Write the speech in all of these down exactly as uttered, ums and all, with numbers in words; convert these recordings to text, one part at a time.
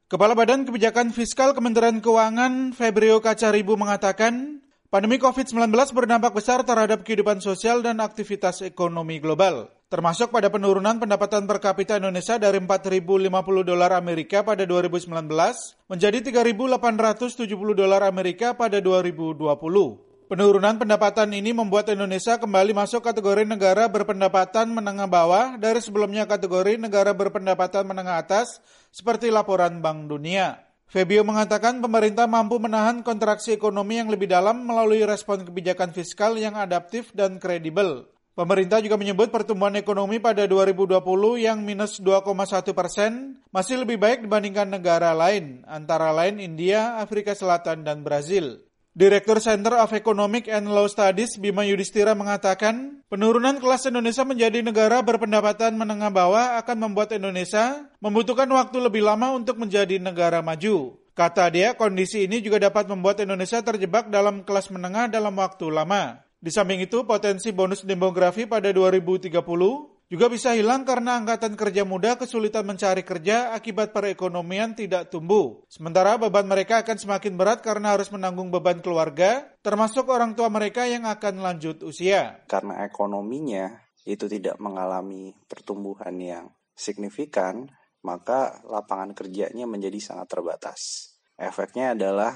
Kepala Badan Kebijakan Fiskal Kementerian Keuangan Febrio Kacaribu mengatakan, pandemi covid sembilan belas berdampak besar terhadap kehidupan sosial dan aktivitas ekonomi global, termasuk pada penurunan pendapatan per kapita Indonesia dari empat ribu lima puluh dolar Amerika pada dua ribu sembilan belas menjadi tiga ribu delapan ratus tujuh puluh dolar Amerika pada dua ribu dua puluh. Penurunan pendapatan ini membuat Indonesia kembali masuk kategori negara berpendapatan menengah bawah dari sebelumnya kategori negara berpendapatan menengah atas seperti laporan Bank Dunia. Febio mengatakan pemerintah mampu menahan kontraksi ekonomi yang lebih dalam melalui respon kebijakan fiskal yang adaptif dan kredibel. Pemerintah juga menyebut pertumbuhan ekonomi pada dua ribu dua puluh yang minus dua koma satu persen masih lebih baik dibandingkan negara lain, antara lain India, Afrika Selatan, dan Brazil. Direktur Center of Economic and Law Studies Bima Yudhistira mengatakan, penurunan kelas Indonesia menjadi negara berpendapatan menengah bawah akan membuat Indonesia membutuhkan waktu lebih lama untuk menjadi negara maju. Kata dia, kondisi ini juga dapat membuat Indonesia terjebak dalam kelas menengah dalam waktu lama. Di samping itu, potensi bonus demografi pada dua ribu tiga puluh juga bisa hilang karena angkatan kerja muda kesulitan mencari kerja akibat perekonomian tidak tumbuh. Sementara beban mereka akan semakin berat karena harus menanggung beban keluarga, termasuk orang tua mereka yang akan lanjut usia. Karena ekonominya itu tidak mengalami pertumbuhan yang signifikan, maka lapangan kerjanya menjadi sangat terbatas. Efeknya adalah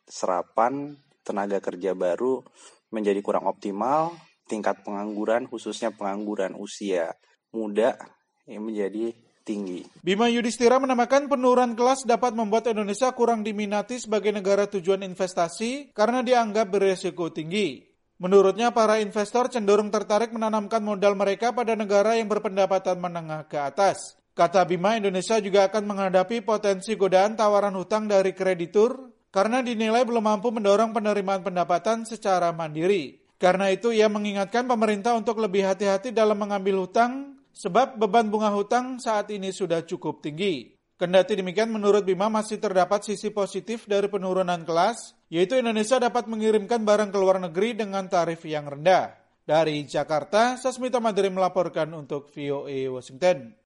serapan tenaga kerja baru menjadi kurang optimal, tingkat pengangguran, khususnya pengangguran usia muda, yang menjadi tinggi. Bima Yudhistira menambahkan penurunan kelas dapat membuat Indonesia kurang diminati sebagai negara tujuan investasi karena dianggap beresiko tinggi. Menurutnya, para investor cenderung tertarik menanamkan modal mereka pada negara yang berpendapatan menengah ke atas. Kata Bima, Indonesia juga akan menghadapi potensi godaan tawaran hutang dari kreditur karena dinilai belum mampu mendorong penerimaan pendapatan secara mandiri. Karena itu, ia mengingatkan pemerintah untuk lebih hati-hati dalam mengambil hutang, sebab beban bunga hutang saat ini sudah cukup tinggi. Kendati demikian, menurut Bima masih terdapat sisi positif dari penurunan kelas, yaitu Indonesia dapat mengirimkan barang ke luar negeri dengan tarif yang rendah. Dari Jakarta, Sasmita Madri melaporkan untuk V O A Washington.